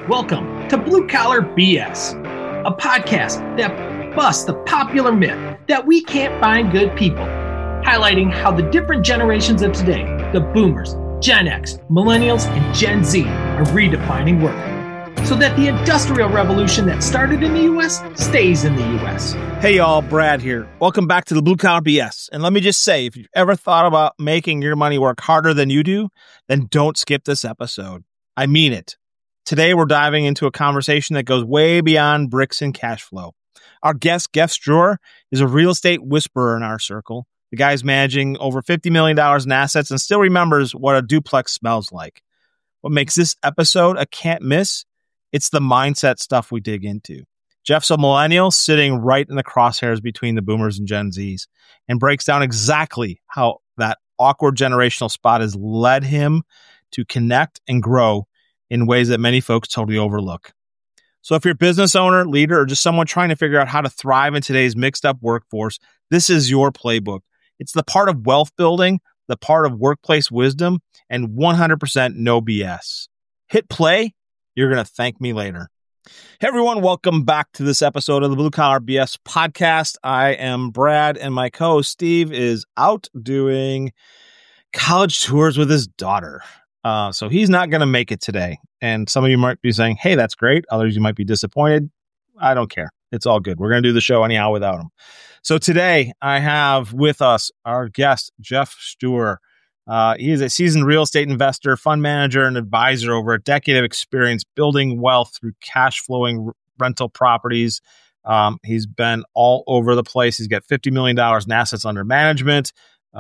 Welcome to Blue Collar BS, a podcast that busts the popular myth that we can't find good people, highlighting how the different generations of today, the boomers, Gen X, millennials, and Gen Z, are redefining work, so that the industrial revolution that started in the U.S. stays in the U.S. Hey y'all, Brad here. Welcome back to the Blue Collar BS. And let me just say, if you've ever thought about making your money work harder than you do, then don't skip this episode. I mean it. Today, we're diving into a conversation that goes way beyond bricks and cash flow. Our guest, Jeff Stuer, is a real estate whisperer in our circle. The guy's managing over $50 million in assets and still remembers what a duplex smells like. What makes this episode a can't miss? It's the mindset stuff we dig into. Jeff's a millennial sitting right in the crosshairs between the boomers and Gen Zs and breaks down exactly how that awkward generational spot has led him to connect and grow in ways that many folks totally overlook. So if you're a business owner, leader, or just someone trying to figure out how to thrive in today's mixed up workforce, this is your playbook. It's the part of wealth building, the part of workplace wisdom, and 100% no BS. Hit play. You're going to thank me later. Hey everyone, welcome back to this episode of the Blue Collar BS podcast. I am Brad, and my co-host Steve is out doing college tours with his daughter. So he's not going to make it today. And some of you might be saying, hey, that's great. Others, you might be disappointed. I don't care. It's all good. We're going to do the show anyhow without him. So today I have with us our guest, Jeff Stuer. He is a seasoned real estate investor, fund manager, and advisor, over a decade of experience building wealth through cash flowing rental properties. He's been all over the place. He's got $50 million in assets under management.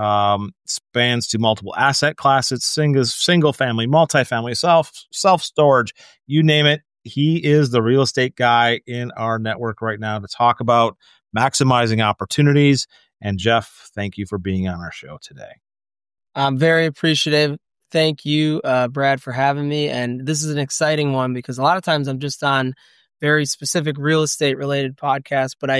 Spans to multiple asset classes, single family, multifamily, self storage, you name it. He is the real estate guy in our network right now to talk about maximizing opportunities. And Jeff, thank you for being on our show today. I'm very appreciative. Thank you, Brad, for having me. And this is an exciting one because a lot of times I'm just on very specific real estate related podcasts, but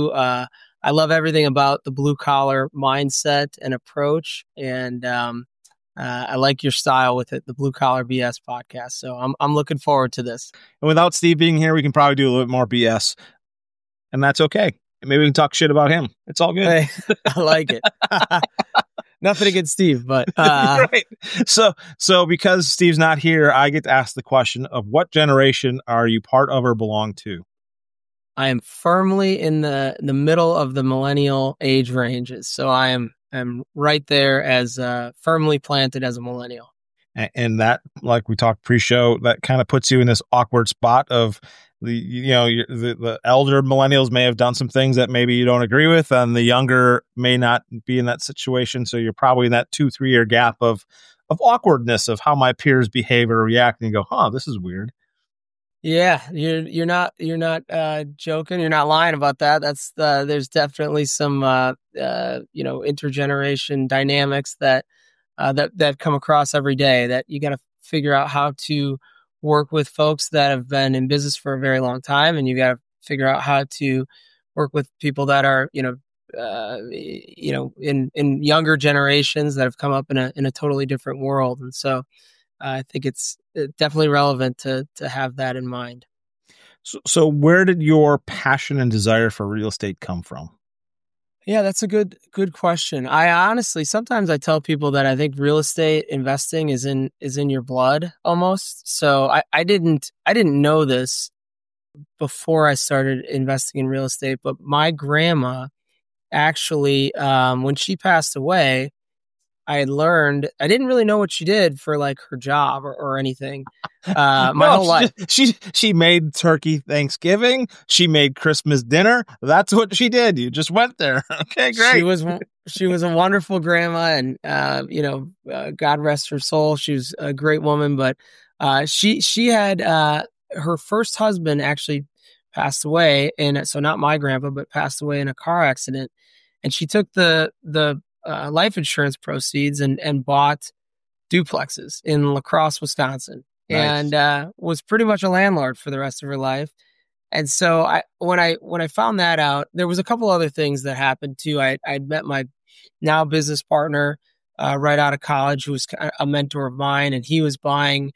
I love everything about the blue collar mindset and approach. And I like your style with it, the Blue Collar BS podcast. So I'm looking forward to this. And without Steve being here, we can probably do a little bit more BS. And that's okay. Maybe we can talk shit about him. It's all good. Hey, I like it. Nothing against Steve, but right. So because Steve's not here, I get to ask the question of what generation are you part of or belong to? I am firmly in the middle of the millennial age ranges. So I am right there as firmly planted as a millennial. And that, like we talked pre-show, that kind of puts you in this awkward spot of the elder millennials may have done some things that maybe you don't agree with, and the younger may not be in that situation. So you're probably in that 2-3 year gap of awkwardness of how my peers behave or react, and you go, this is weird. Yeah, you're not joking. You're not lying about that. That's there's definitely some intergeneration dynamics that come across every day that you got to figure out how to work with folks that have been in business for a very long time, and you got to figure out how to work with people that are in younger generations that have come up in a totally different world. And so I think it's definitely relevant to have that in mind. So where did your passion and desire for real estate come from? Yeah, that's a good question. I honestly, sometimes I tell people that I think real estate investing is in your blood almost. So I didn't know this before I started investing in real estate, but my grandma actually, when she passed away, I had learned, I didn't really know what she did for like her job or anything. My whole life. She made turkey Thanksgiving. She made Christmas dinner. That's what she did. You just went there. Okay, great. She was a wonderful grandma, and God rest her soul. She was a great woman, but she had her first husband actually passed away, and so not my grandpa, but passed away in a car accident. And she took the life insurance proceeds and bought duplexes in La Crosse, Wisconsin. Nice. And was pretty much a landlord for the rest of her life. And so when I found that out, there was a couple other things that happened too. I'd met my now business partner right out of college, who was a mentor of mine, and he was buying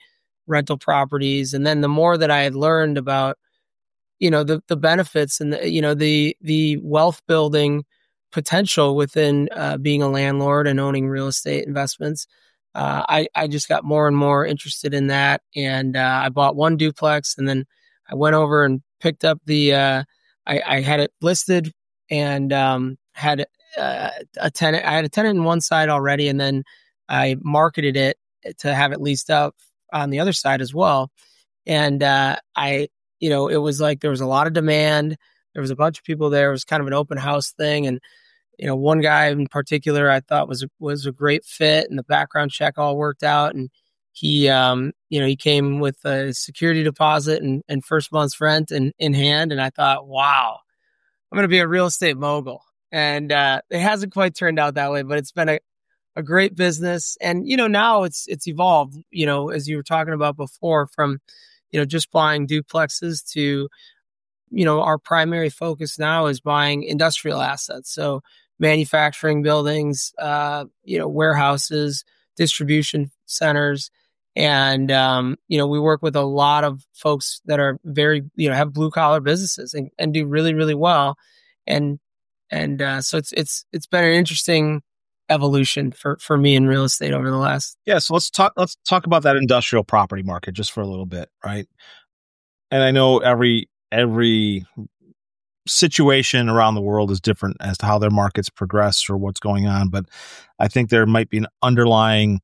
rental properties. And then the more that I had learned about, the benefits and the wealth building potential within being a landlord and owning real estate investments, I just got more and more interested in that. And I bought one duplex, and then I went over and picked up I had it listed and had a tenant. I had a tenant on one side already, and then I marketed it to have it leased up on the other side as well. And it was like there was a lot of demand. There was a bunch of people there. It was kind of an open house thing. And, one guy in particular I thought was a great fit, and the background check all worked out. And he, he came with a security deposit and first month's rent in hand. And I thought, wow, I'm going to be a real estate mogul. And it hasn't quite turned out that way, but it's been a great business. And, now it's evolved, as you were talking about before, from, just buying duplexes to, our primary focus now is buying industrial assets. So manufacturing buildings, warehouses, distribution centers. And, we work with a lot of folks that are very, have blue collar businesses and do really, really well. And so it's been an interesting evolution for me in real estate over the last. Yeah. So let's talk about that industrial property market just for a little bit. Right. And I know every situation around the world is different as to how their markets progress or what's going on. But I think there might be an underlying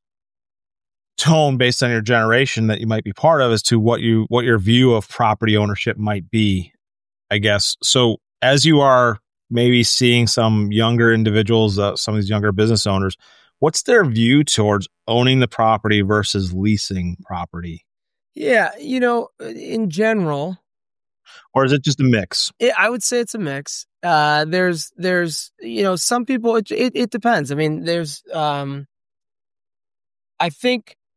tone based on your generation that you might be part of as to what your view of property ownership might be, I guess. So as you are maybe seeing some younger individuals, some of these younger business owners, what's their view towards owning the property versus leasing property? Yeah, in general. Or is it just a mix? I would say it's a mix. There's some people, it depends. I mean, there's, I think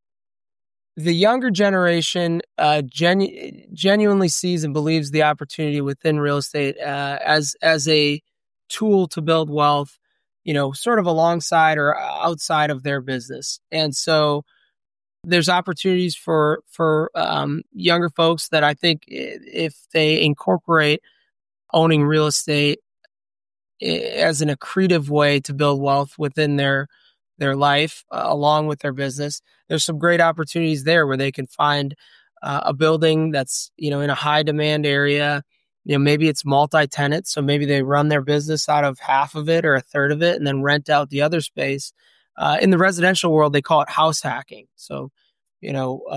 the younger generation genuinely sees and believes the opportunity within real estate as a tool to build wealth, sort of alongside or outside of their business. And so there's opportunities for younger folks that I think if they incorporate owning real estate as an accretive way to build wealth within their life along with their business, there's some great opportunities there where they can find a building that's in a high demand area. Maybe it's multi-tenant, so maybe they run their business out of half of it or a third of it and then rent out the other space. In the residential world, they call it house hacking. So, you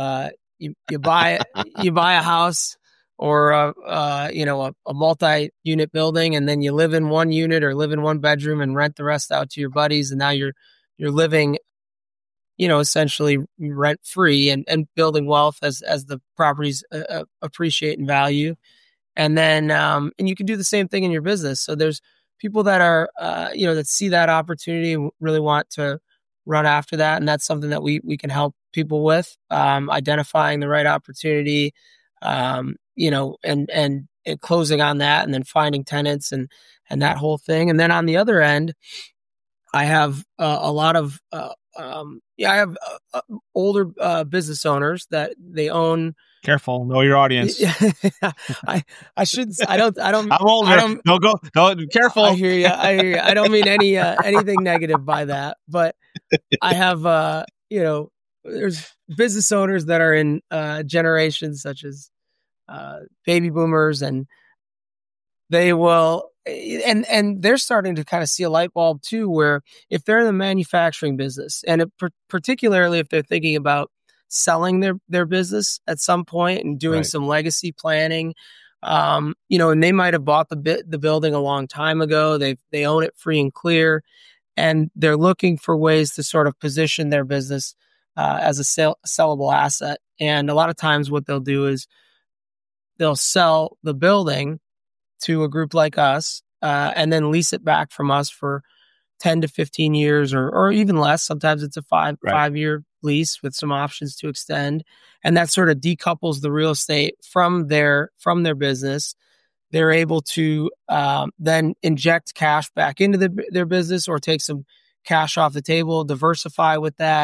buy a house or a multi-unit building, and then you live in one unit or live in one bedroom and rent the rest out to your buddies, and now you're living, essentially rent free and building wealth as the properties appreciate in value. And then and you can do the same thing in your business. So there's people that are that see that opportunity and really want to run after that, and that's something that we can help people with, identifying the right opportunity, and closing on that, and then finding tenants and that whole thing. And then on the other end, I have a lot of I have older business owners that they own. Careful, know your audience. I shouldn't. I don't. I'm older. No, careful. I hear you. I don't mean anything negative by that, but I have there's business owners that are in generations such as baby boomers, and they will. And they're starting to kind of see a light bulb too, where if they're in the manufacturing business, and particularly if they're thinking about selling their business at some point and doing some legacy planning, and they might have bought the building a long time ago. They own it free and clear, and they're looking for ways to sort of position their business as a sellable asset. And a lot of times what they'll do is they'll sell the building to a group like us, and then lease it back from us for 10 to 15 years or even less. Sometimes it's a 5-year lease with some options to extend. And that sort of decouples the real estate from their business. They're able to then inject cash back into their business or take some cash off the table, diversify with that.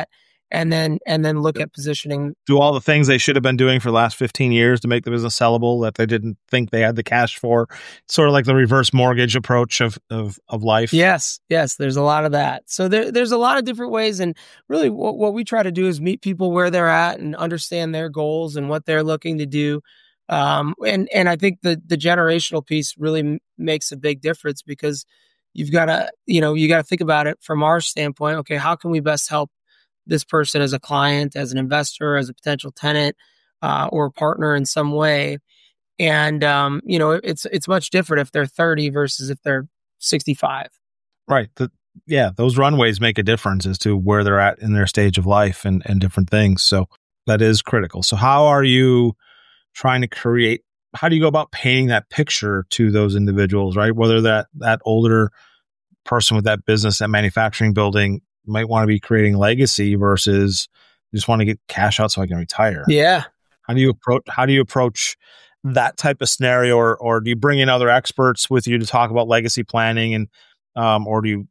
and then look at positioning. Do all the things they should have been doing for the last 15 years to make the business sellable that they didn't think they had the cash for. Sort of like the reverse mortgage approach of life. Yes. There's a lot of that. So there's a lot of different ways. And really what we try to do is meet people where they're at and understand their goals and what they're looking to do. And I think the generational piece really makes a big difference, because you got to think about it from our standpoint. Okay, how can we best help this person as a client, as an investor, as a potential tenant, or a partner in some way? And, it's much different if they're 30 versus if they're 65. Right. Those runways make a difference as to where they're at in their stage of life and different things. So that is critical. So how are you trying to how do you go about painting that picture to those individuals, right? Whether that older person with that business, that manufacturing building, might want to be creating legacy versus just want to get cash out so I can retire. Yeah. How do you approach that type of scenario, or do you bring in other experts with you to talk about legacy planning, and or do you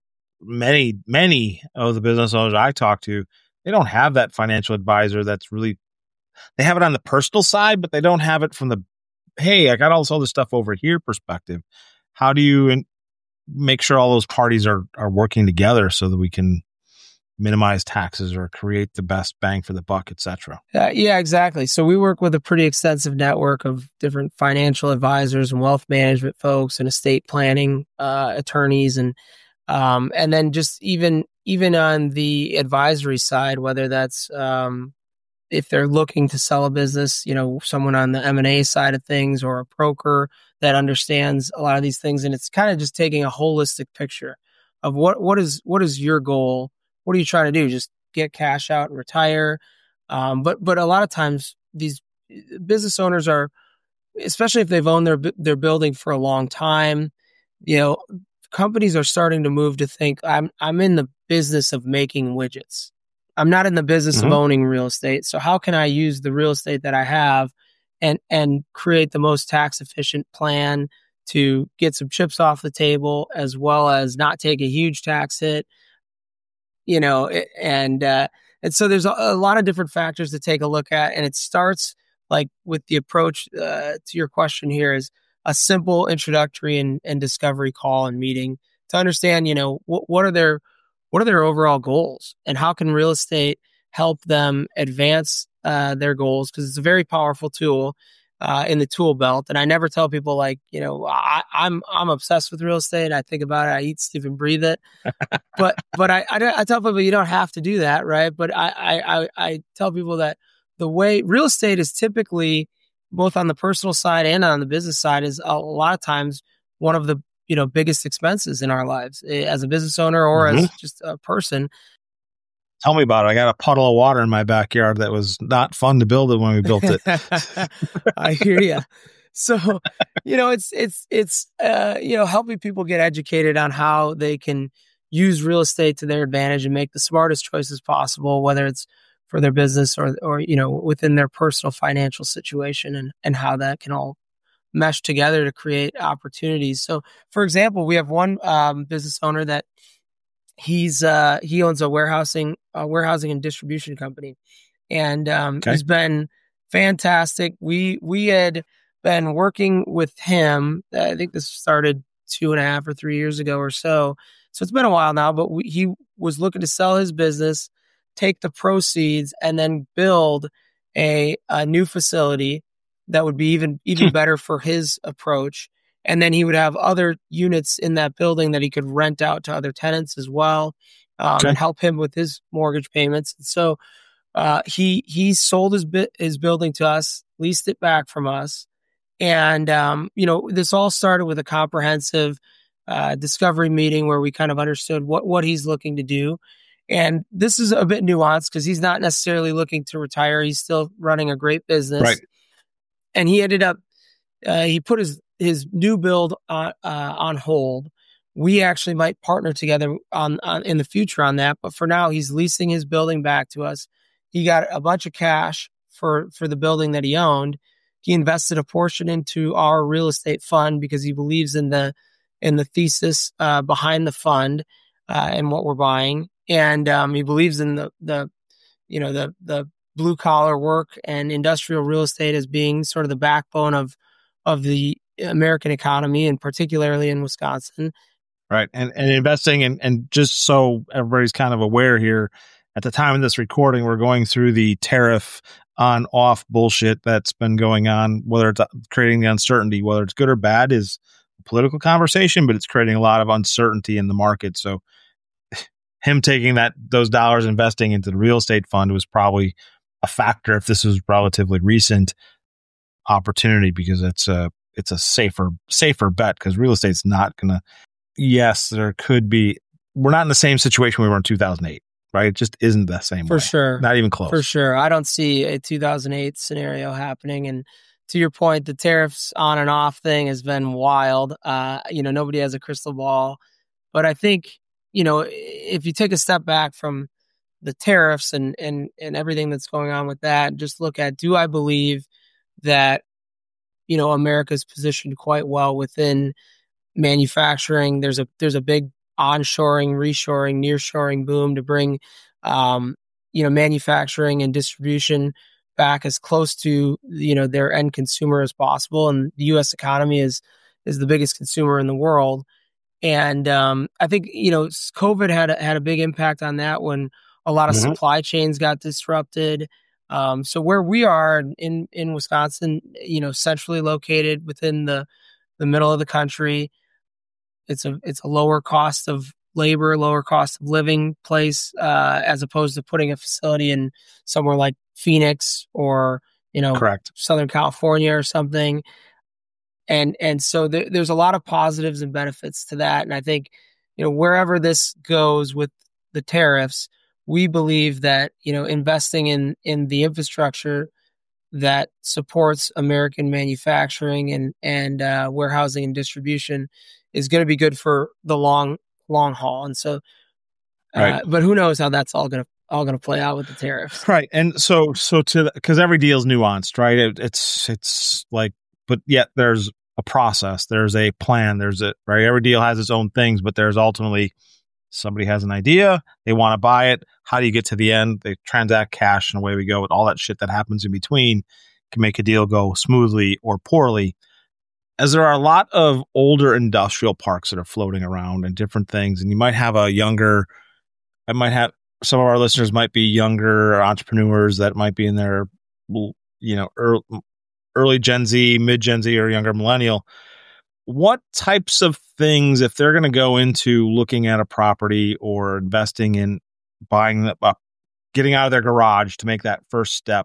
many of the business owners I talk to, they don't have that financial advisor that's really, they have it on the personal side, but they don't have it from the, hey, I got all this other stuff over here perspective. How do you make sure all those parties are working together so that we can minimize taxes or create the best bang for the buck, et cetera? Yeah, exactly. So we work with a pretty extensive network of different financial advisors and wealth management folks and estate planning attorneys, and then just even on the advisory side, whether that's if they're looking to sell a business, someone on the M&A side of things, or a broker that understands a lot of these things. And it's kind of just taking a holistic picture of what is your goal? What are you trying to do? Just get cash out and retire. But a lot of times these business owners are, especially if they've owned their building for a long time, companies are starting to move to think, I'm in the business of making widgets. I'm not in the business of owning real estate. So how can I use the real estate that I have and create the most tax efficient plan to get some chips off the table, as well as not take a huge tax hit, and so there's a lot of different factors to take a look at. And it starts like with the approach to your question here is a simple introductory and discovery call and meeting to understand, what are their overall goals, and how can real estate help them advance their goals? Because it's a very powerful tool in the tool belt. And I never tell people I'm obsessed with real estate. I think about it. I eat, sleep, and breathe it. but I tell people you don't have to do that, right? But I tell people that the way real estate is typically, both on the personal side and on the business side, is a lot of times one of the biggest expenses in our lives as a business owner or as just a person. Tell me about it. I got a puddle of water in my backyard that was not fun to build it when we built it. I hear you. So, it's helping people get educated on how they can use real estate to their advantage and make the smartest choices possible, whether it's for their business or within their personal financial situation, and how that can all mesh together to create opportunities. So, for example, we have one business owner that he owns a warehousing and distribution company, and he's been fantastic. We had been working with him. I think this started 2.5 or 3 years ago or so. So it's been a while now. But he was looking to sell his business, take the proceeds, and then build a new facility that would be even better for his approach. And then he would have other units in that building that he could rent out to other tenants as well, and help him with his mortgage payments. And so he sold his building to us, leased it back from us. And, this all started with a comprehensive discovery meeting where we kind of understood what he's looking to do. And this is a bit nuanced because he's not necessarily looking to retire. He's still running a great business. Right. And he ended up, he put his new build on hold. We actually might partner together on in the future on that. But for now, he's leasing his building back to us. He got a bunch of cash for the building that he owned. He invested a portion into our real estate fund because he believes in the thesis behind the fund and what we're buying. And he believes in the the blue collar work and industrial real estate as being sort of the backbone of the American economy, and particularly in Wisconsin. Right. And investing and just so everybody's kind of aware here, at the time of this recording, we're going through the tariff on off bullshit that's been going on, whether it's creating the uncertainty, whether it's good or bad is a political conversation, but it's creating a lot of uncertainty in the market. So him taking those dollars investing into the real estate fund was probably a factor if this was relatively recent opportunity, because it's a safer bet, because real estate's not gonna. Yes, there could be. We're not in the same situation we were in 2008, right? It just isn't the same for way. Sure, not even close. For sure, I don't see a 2008 scenario happening. And to your point, the tariffs on and off thing has been wild. Nobody has a crystal ball, but I think if you take a step back from the tariffs and everything that's going on with that, just look at, do I believe that America's positioned quite well within manufacturing? There's a big onshoring, reshoring, nearshoring boom to bring manufacturing and distribution back as close to their end consumer as possible. And the U.S. economy is the biggest consumer in the world. And I think COVID had a big impact on that, when a lot of supply chains got disrupted. So where we are in Wisconsin, centrally located within the middle of the country, it's a lower cost of labor, lower cost of living place, as opposed to putting a facility in somewhere like Phoenix or Correct. Southern California or something. And so there's a lot of positives and benefits to that. And I think wherever this goes with the tariffs, we believe that investing in the infrastructure that supports American manufacturing and warehousing and distribution is going to be good for the long haul. And so, right. But who knows how that's all going to play out with the tariffs, right? And so because every deal is nuanced, right? It's like, but yet there's a process, there's a plan, right? Every deal has its own things, but there's ultimately somebody has an idea, they want to buy it. How do you get to the end? They transact cash, and away we go. With all that shit that happens in between can make a deal go smoothly or poorly. As there are a lot of older industrial parks that are floating around and different things, and you might have some of our listeners might be younger entrepreneurs that might be in their, early Gen Z, mid Gen Z, or younger millennial. What types of things, if they're going to go into looking at a property or investing in buying up, getting out of their garage to make that first step,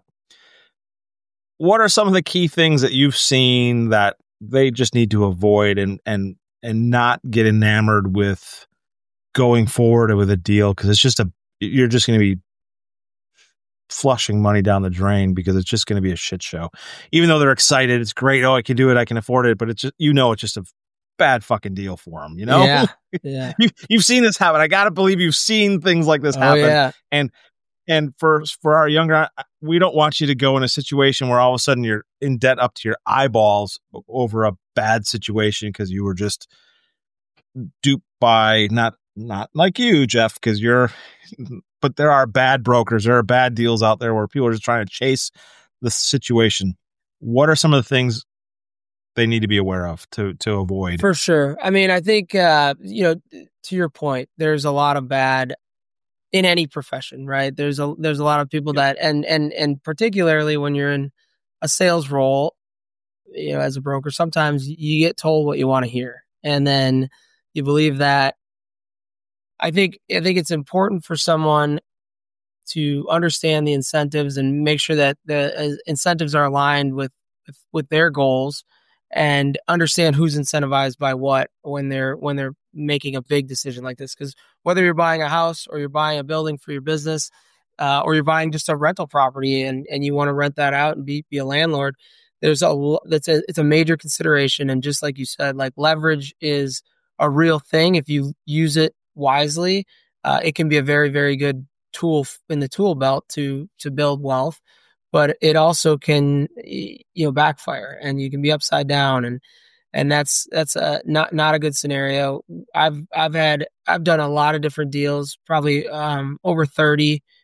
what are some of the key things that you've seen that they just need to avoid and not get enamored with going forward with a deal? Because you're just going to be flushing money down the drain, because it's just going to be a shit show. Even though they're excited, it's great. Oh, I can do it, I can afford it, but it's just, it's just a bad fucking deal for them. Yeah. You've seen this happen. I gotta believe you've seen things like this happen. Yeah. And for our younger, we don't want you to go in a situation where all of a sudden you're in debt up to your eyeballs over a bad situation because you were just duped by not like you, Jeff, because but there are bad brokers. There are bad deals out there where people are just trying to chase the situation. What are some of the things they need to be aware of to avoid? For sure. I mean, I think, to your point, there's a lot of bad in any profession, right? There's a lot of people that, and particularly when you're in a sales role, as a broker, sometimes you get told what you want to hear, and then you believe that. I think it's important for someone to understand the incentives and make sure that the incentives are aligned with their goals, and understand who's incentivized by what when they're making a big decision like this. Because whether you're buying a house or you're buying a building for your business, or you're buying just a rental property and you want to rent that out and be a landlord, it's a major consideration. And just like you said, like, leverage is a real thing. If you use it wisely, it can be a very, very good tool in the tool belt to build wealth, but it also can, backfire, and you can be upside down, and that's not a good scenario. I've done a lot of different deals, probably over 30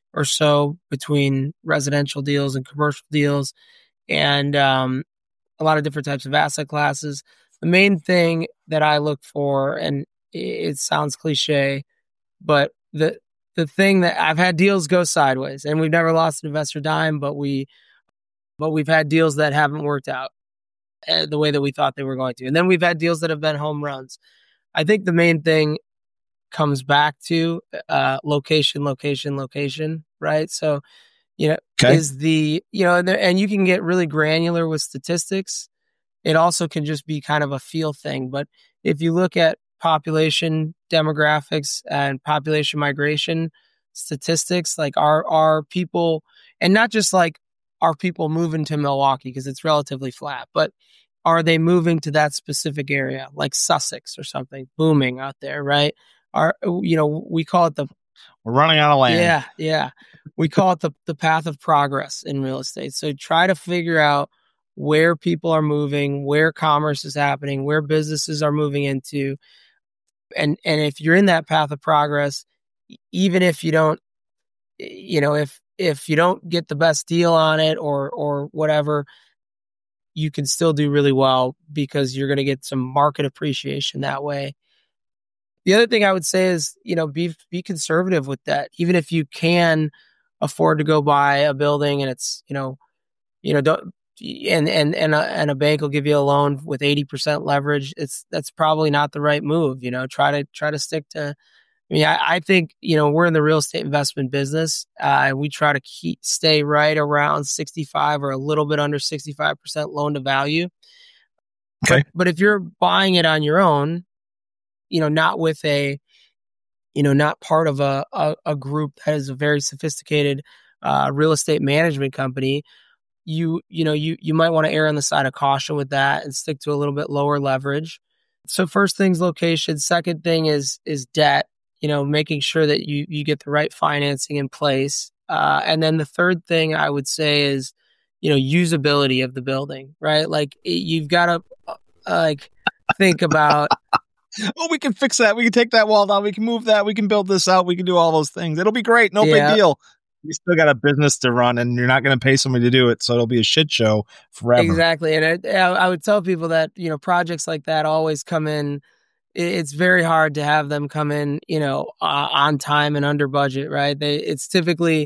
or so between residential deals and commercial deals, and a lot of different types of asset classes. The main thing that I look for, and it sounds cliche, but the thing that I've had deals go sideways, and we've never lost an investor dime, but we've had deals that haven't worked out the way that we thought they were going to. And then we've had deals that have been home runs. I think the main thing comes back to location, right? So, is the, and you can get really granular with statistics. It also can just be kind of a feel thing. But if you look at population demographics and population migration statistics, like are people, and not just like, are people moving to Milwaukee because it's relatively flat, but are they moving to that specific area, like Sussex or something, booming out there, right? We call it we're running out of land. Yeah. We call it the path of progress in real estate. So try to figure out where people are moving, where commerce is happening, where businesses are moving into. And if you're in that path of progress, even if you don't, if you don't get the best deal on it or whatever, you can still do really well because you're going to get some market appreciation that way. The other thing I would say is, be conservative with that. Even if you can afford to go buy a building and it's, don't, and a bank will give you a loan with 80% leverage, that's probably not the right move. Try to stick to. I think we're in the real estate investment business, and we try to stay right around 65 or a little bit under 65% loan to value. Okay, but if you're buying it on your own, not with not part of a group that is a very sophisticated real estate management company, you might want to err on the side of caution with that and stick to a little bit lower leverage. So first thing's location. Second thing is debt, making sure that you get the right financing in place. And then the third thing I would say is, usability of the building, right? Like you've got to think about, oh, we can fix that. We can take that wall down. We can move that. We can build this out. We can do all those things. It'll be great. No big deal. You still got a business to run, and you're not going to pay somebody to do it, so it'll be a shit show forever. Exactly. And I would tell people that, projects like that always come in. It's very hard to have them come in, on time and under budget, right? It's typically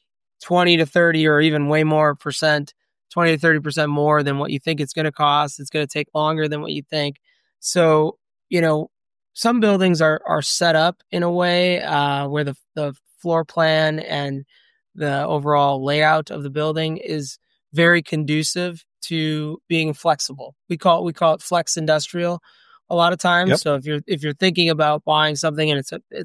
20 to 30 or even way more percent, 20 to 30% more than what you think it's going to cost. It's going to take longer than what you think. So, some buildings are set up in a way where the floor plan and the overall layout of the building is very conducive to being flexible. We call it flex industrial a lot of times. Yep. So if you're thinking about buying something and it's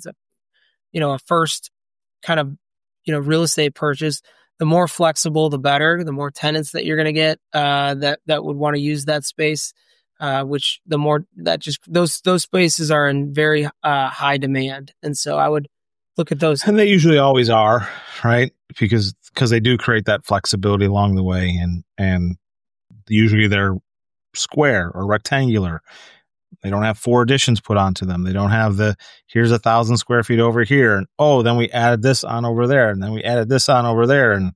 a first kind of real estate purchase, the more flexible the better. The more tenants that you're going to get that would want to use that space. Which the more that just those spaces are in very high demand, and so I would look at those. And they usually always are, right? Because they do create that flexibility along the way, and usually they're square or rectangular. They don't have 4 additions put onto them. They don't have here's 1,000 square feet over here, and then we added this on over there, and then we added this on over there, and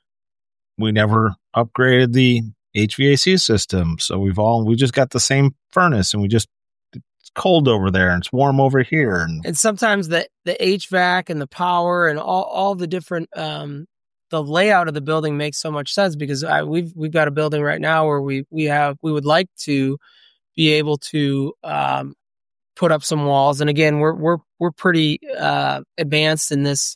we never upgraded the HVAC system. So we just got the same furnace, and it's cold over there and it's warm over here. And sometimes the HVAC and the power and all the different, the layout of the building makes so much sense because we've got a building right now where we would like to be able to, put up some walls. And again, we're pretty, advanced in this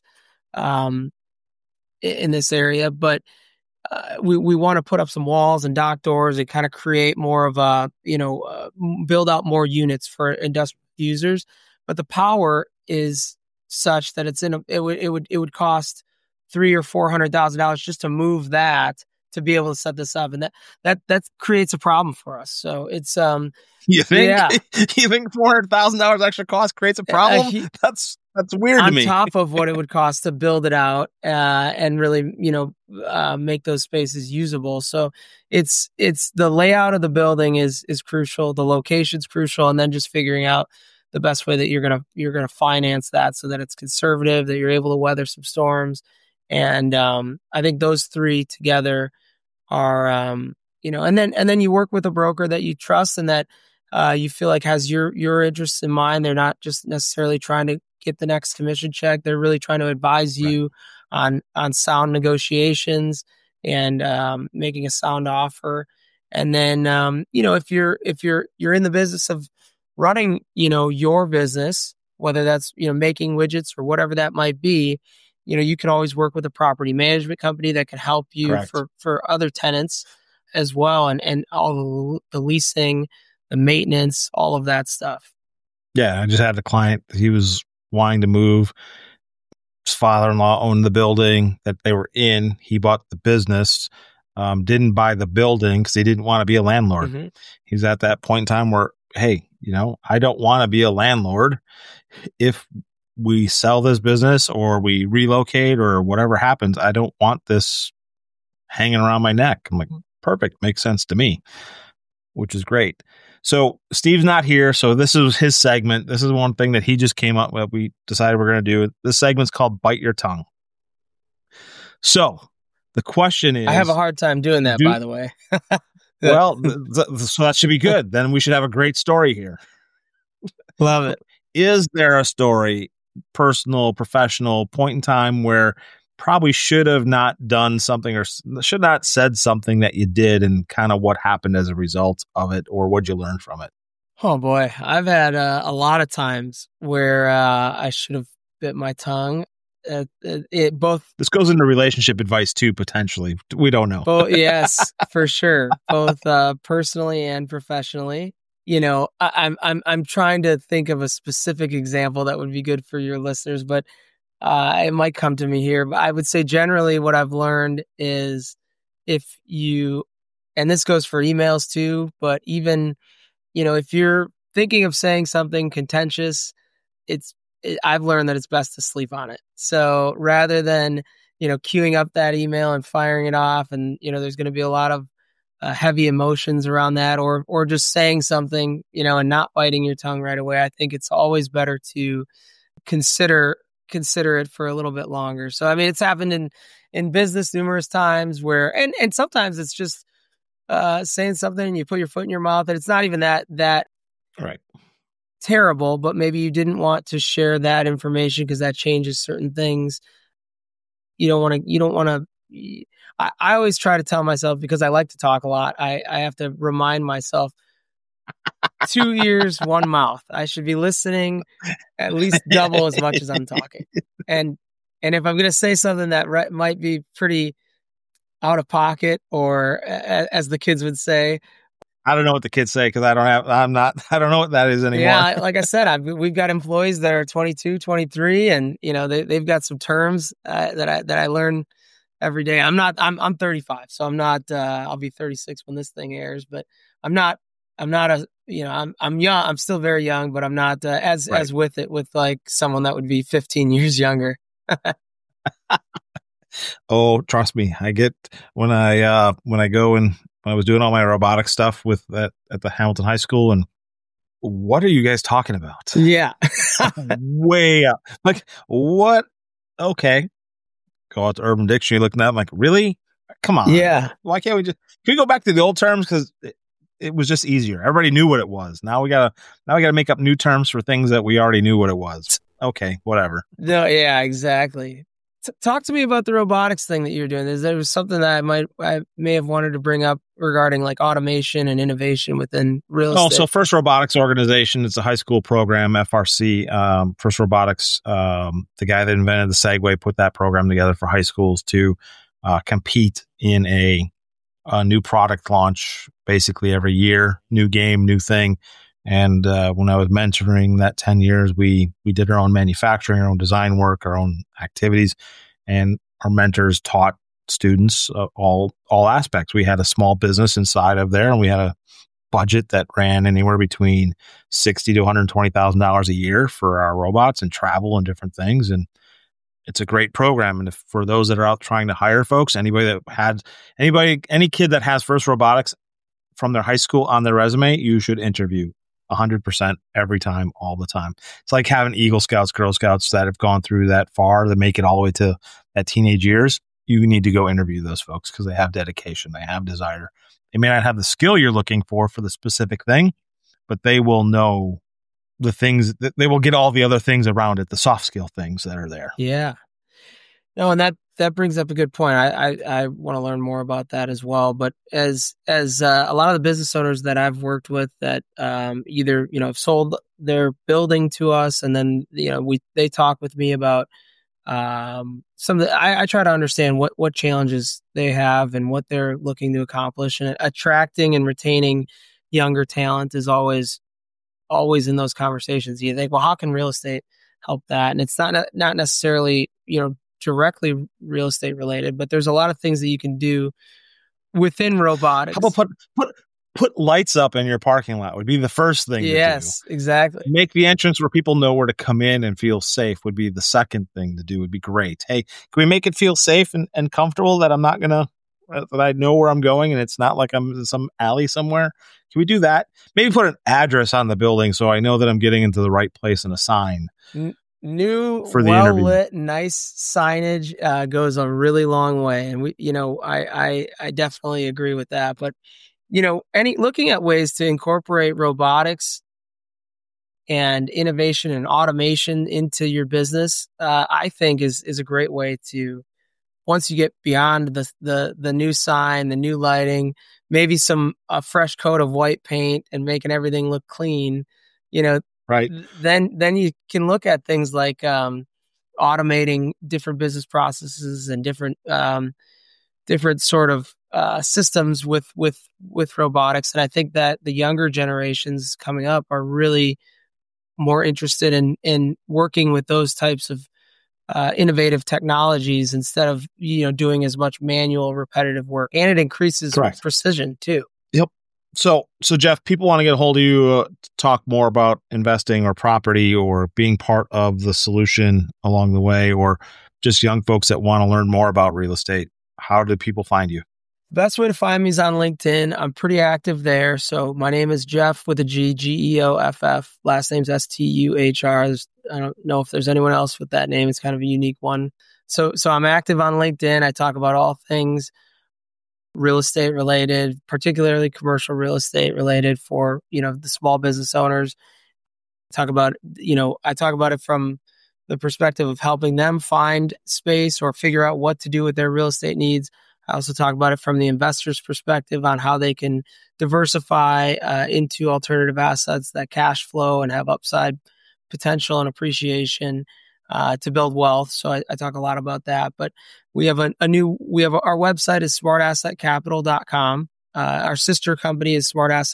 area, but we want to put up some walls and dock doors and kind of create more of a, build out more units for industrial users. But the power is such that it would cost $300,000 or $400,000 just to move that to be able to set this up, and that creates a problem for us. So it's you think yeah. You think $400,000 extra cost creates a problem? That's weird to me. On top of what it would cost to build it out and really, make those spaces usable. So it's the layout of the building is crucial. The location's crucial. And then just figuring out the best way that you're going to finance that so that it's conservative, that you're able to weather some storms And I think those three together are, and then you work with a broker that you trust and that you feel like has your interests in mind. They're not just necessarily trying to get the next commission check. They're really trying to advise you on sound negotiations and making a sound offer. And then, if you're in the business of running, your business, whether that's, making widgets or whatever that might be, you can always work with a property management company that can help you for other tenants as well. And all the leasing, the maintenance, all of that stuff. Yeah. I just had a client, he was wanting to move. His father-in-law owned the building that they were in. He bought the business, didn't buy the building because he didn't want to be a landlord. Mm-hmm. He's at that point in time where, hey, I don't want to be a landlord. If we sell this business or we relocate or whatever happens, I don't want this hanging around my neck. I'm like, perfect. Makes sense to me, which is great. So Steve's not here. So this is his segment. This is one thing that he just came up with. We decided we're going to do. This segment's called Bite Your Tongue. So the question is, I have a hard time doing that, by the way. Well, so that should be good. Then we should have a great story here. Love it. Is there a story, personal, professional, point in time where probably should have not done something or should not said something that you did and kind of what happened as a result of it, or what'd you learn from it? Oh boy, I've had a lot of times where I should have bit my tongue. This goes into relationship advice too, potentially. We don't know. Yes, for sure. Both personally and professionally. I'm trying to think of a specific example that would be good for your listeners, but it might come to me here. But I would say generally what I've learned is if you, and this goes for emails too, but even, if you're thinking of saying something contentious, I've learned that it's best to sleep on it. So rather than, queuing up that email and firing it off and, there's going to be a lot of heavy emotions around that or just saying something, and not biting your tongue right away. I think it's always better to consider it for a little bit longer. So, I mean, it's happened in business numerous times where, and sometimes it's just saying something and you put your foot in your mouth and it's not even that right. terrible, but maybe you didn't want to share that information because that changes certain things. You don't want to, I always try to tell myself, because I like to talk a lot, I have to remind myself 2 ears, 1 mouth. I should be listening at least double as much as I'm talking. And if I'm going to say something that might be pretty out of pocket, or as the kids would say, I don't know what the kids say because I don't know what that is anymore. Yeah, like I said, we've got employees that are 22, 23, and they've got some terms that I learn every day. I'm 35, so I'm not. I'll be 36 when this thing airs, but I'm not I'm young. I'm still very young, but I'm not as with like someone that would be 15 years younger. Oh, trust me, I get when I go and when I was doing all my robotic stuff with that at the Hamilton High School, and what are you guys talking about? Yeah. Way up. Like, what? Okay. Go out to Urban Dictionary, looking at it, I'm like, really? Come on. Yeah. Why can't can we go back to the old terms? Because it was just easier. Everybody knew what it was. Now we gotta make up new terms for things that we already knew what it was. Okay, whatever. No, yeah, exactly. Talk to me about the robotics thing that you're doing. There was something that I may have wanted to bring up regarding like automation and innovation within real estate. Oh, so First Robotics Organization, it's a high school program, FRC. First Robotics, the guy that invented the Segway put that program together for high schools to compete in a new product launch basically every year, new game, new thing. And when I was mentoring that 10 years, we did our own manufacturing, our own design work, our own activities, and our mentors taught students all aspects. We had a small business inside of there, and we had a budget that ran anywhere between $60,000 to $120,000 a year for our robots and travel and different things. And it's a great program. And for those that are out trying to hire folks, any kid that has First Robotics from their high school on their resume, you should interview. 100% every time, all the time. It's like having Eagle Scouts, Girl Scouts that have gone through that far, that make it all the way to that teenage years. You need to go interview those folks because they have dedication. They have desire. They may not have the skill you're looking for the specific thing, but they will know the things that they will get all the other things around it, the soft skill things that are there. Yeah. No, and that brings up a good point. I want to learn more about that as well. But as a lot of the business owners that I've worked with that either have sold their building to us, and then they talk with me about some of the, I try to understand what challenges they have and what they're looking to accomplish, and attracting and retaining younger talent is always in those conversations. You think, well, how can real estate help that? And it's not necessarily directly real estate related, but there's a lot of things that you can do within robotics. How about put lights up in your parking lot would be the first thing to do. Yes, exactly. Make the entrance where people know where to come in and feel safe would be the second thing to do. Would be great. Hey, can we make it feel safe and comfortable that that I know where I'm going and it's not like I'm in some alley somewhere? Can we do that? Maybe put an address on the building so I know that I'm getting into the right place and a sign. New, well-lit, nice signage goes a really long way. And I definitely agree with that. But, looking at ways to incorporate robotics and innovation and automation into your business, I think is a great way to, once you get beyond the new sign, the new lighting, maybe a fresh coat of white paint and making everything look clean, right. Then you can look at things like automating different business processes and different sort of systems with robotics. And I think that the younger generations coming up are really more interested in working with those types of innovative technologies instead of doing as much manual repetitive work, and it increases precision too. Yep. So Jeff, people want to get a hold of you to talk more about investing or property or being part of the solution along the way, or just young folks that want to learn more about real estate. How do people find you? Best way to find me is on LinkedIn. I'm pretty active there. So my name is Jeff with a G, Geoff. Last name's Stuhr. I don't know if there's anyone else with that name. It's kind of a unique one. So I'm active on LinkedIn. I talk about all things real estate related, particularly commercial real estate related for, the small business owners. I talk about it from the perspective of helping them find space or figure out what to do with their real estate needs. I also talk about it from the investor's perspective on how they can diversify into alternative assets that cash flow and have upside potential and appreciation to build wealth. So I talk a lot about that. But we have our website is smartassetcapital.com. Our sister company is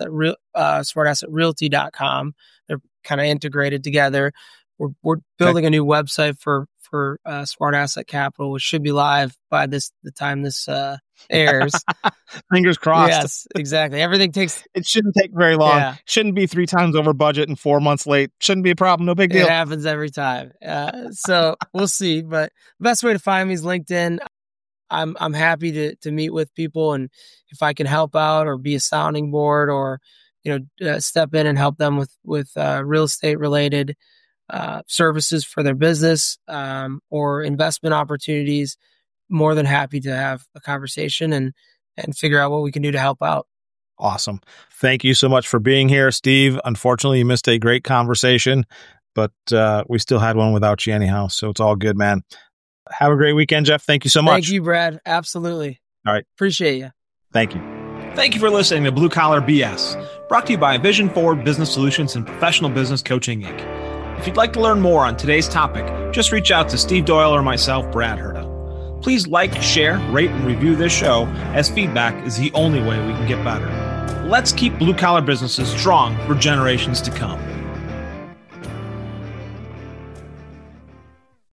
smartassetrealty.com. They're kind of integrated together. We're building a new website for Smart Asset Capital, which should be live by the time this airs. Fingers crossed. Yes, exactly. It shouldn't take very long. Yeah. Shouldn't be 3 times over budget and 4 months late. Shouldn't be a problem. No big deal. It happens every time. So we'll see. But the best way to find me is LinkedIn. I'm happy to meet with people, and if I can help out or be a sounding board or step in and help them with real estate related services for their business or investment opportunities, more than happy to have a conversation and figure out what we can do to help out. Awesome. Thank you so much for being here, Steve. Unfortunately, you missed a great conversation, but we still had one without you anyhow, so it's all good, man. Have a great weekend, Jeff. Thank you so much. Thank you, Brad. Absolutely. All right. Appreciate you. Thank you. Thank you for listening to Blue Collar BS, brought to you by Vision Forward Business Solutions and Professional Business Coaching, Inc. If you'd like to learn more on today's topic, just reach out to Steve Doyle or myself, Brad Herda. Please like, share, rate, and review this show, as feedback is the only way we can get better. Let's keep blue-collar businesses strong for generations to come.